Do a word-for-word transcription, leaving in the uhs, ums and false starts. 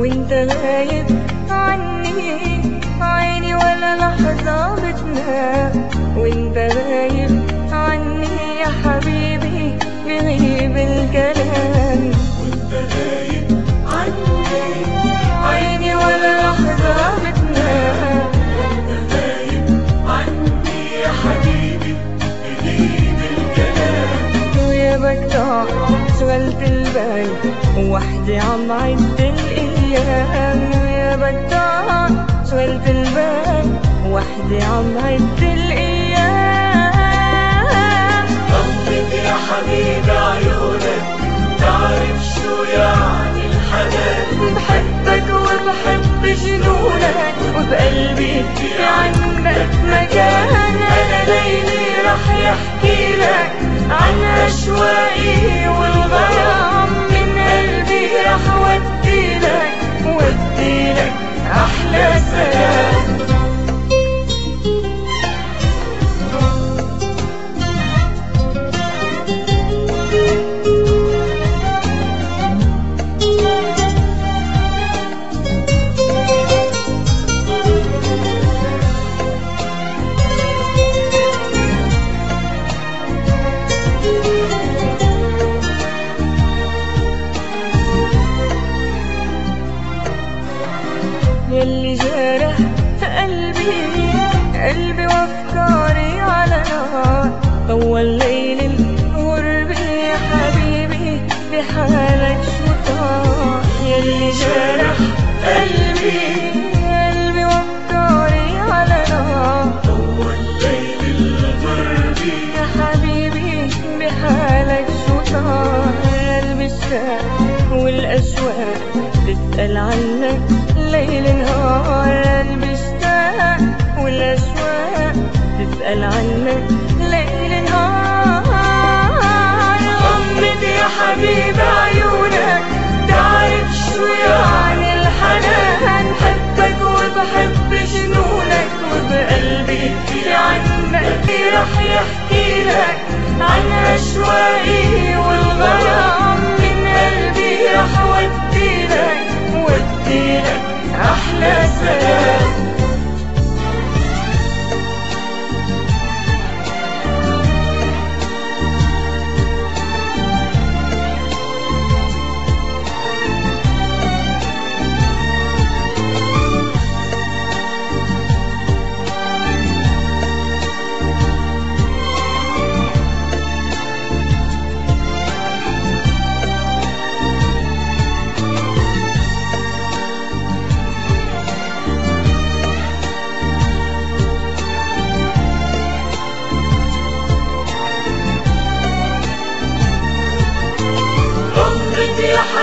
وانت غايب عني، عيني ولا لحظة بتنام وانت غايب عني يا حبيبي، بيغيب الكلام. وانت غايب عني، عيني ولا لحظة بتنام وانت غايب عني يا حبيبي، بيغيب الكلام. وغيابك ضاع شغلت البال وحدي عم عد الأيام. وغيابك ضاع شغلت البال وحدي عم عد الأيام. غمضت يا حبيبي عيونك، تعرف شو يعني الحنان. بحبك وبحب جنونك، وبقلبي في عندك مكان. أنا ليلي رح يحكي لك عن أشواقي والغرام، من قلبي رح وديلك وديلك أحلى سلام. يلي جرح قلبي قلبي وافكاري على نار، طول ليل الغربة يا حبيبي بحالك شو طار. يلي جرح قلبي قلبي وافكاري على نار، طول ليل الغربة يا حبيبي بحالك شو طار. قلبي اشتاق والأشواق تسأل عنك ليل نهار. قلبي اشتاق والأشواق تسأل عنك ليل نهار. غمض يا حبيب عيونك، تعرف شو يعني الحنان. بحبك وبحب جنونك، وبقلبي في عنك رح يحكي لك عن أشواقي والغرام. من قلبي رح وديلك وديلك أحلى سلام. يا